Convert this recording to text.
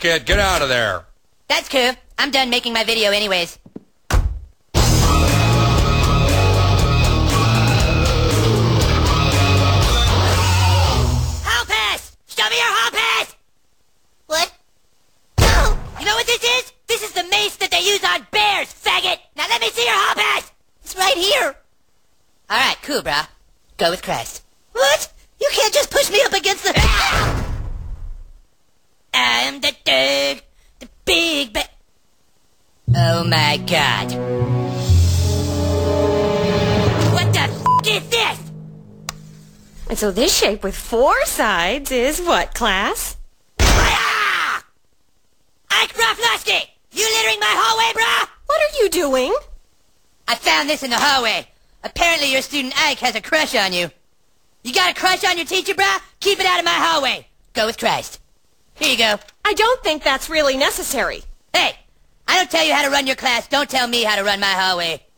kid. Get out of there. That's cool. I'm done making my video anyways. Hall pass! Show me your hall pass! What? No! You know what this is? This is the mace that they use on bears, faggot! Now let me see your hall pass! It's right here. Alright, cool, brah. Go with Christ. What? You can't just push me up against the... I'm the dog. The big ba... Oh my god. What the f*** is this? And so this shape with 4 sides is what, class? Ike Broflovski! You littering my hallway, brah? What are you doing? I found this in the hallway. Apparently your student Ike has a crush on you. You got a crush on your teacher, brah? Keep it out of my hallway. Go with Christ. Here you go. I don't think that's really necessary. Hey, I don't tell you how to run your class. Don't tell me how to run my hallway.